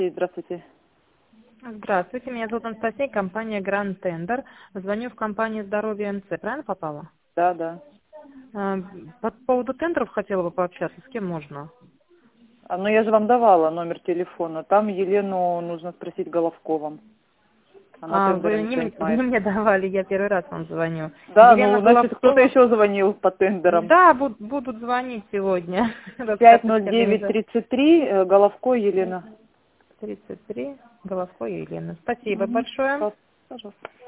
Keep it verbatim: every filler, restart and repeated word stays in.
Здравствуйте. Здравствуйте, меня зовут Анастасия, компания Grand Tender. Звоню в компанию «Здоровье МЦ». Правильно попала? Да, да. А, По поводу тендеров хотела бы пообщаться. С кем можно? А, ну я же вам давала номер телефона. Там Елену нужно спросить Головковым. Она А, вы тендерами не, м- вы не занимается. мне давали, я первый раз вам звоню. Да, Елена ну, значит, кто-то Головкова. еще звонил по тендерам. Да, буд- будут звонить сегодня. пять Рассказывать ноль девять организацию. тридцать три, э, Головко Елена. тридцать три. Головко Елена. Спасибо Угу. большое. Пожалуйста.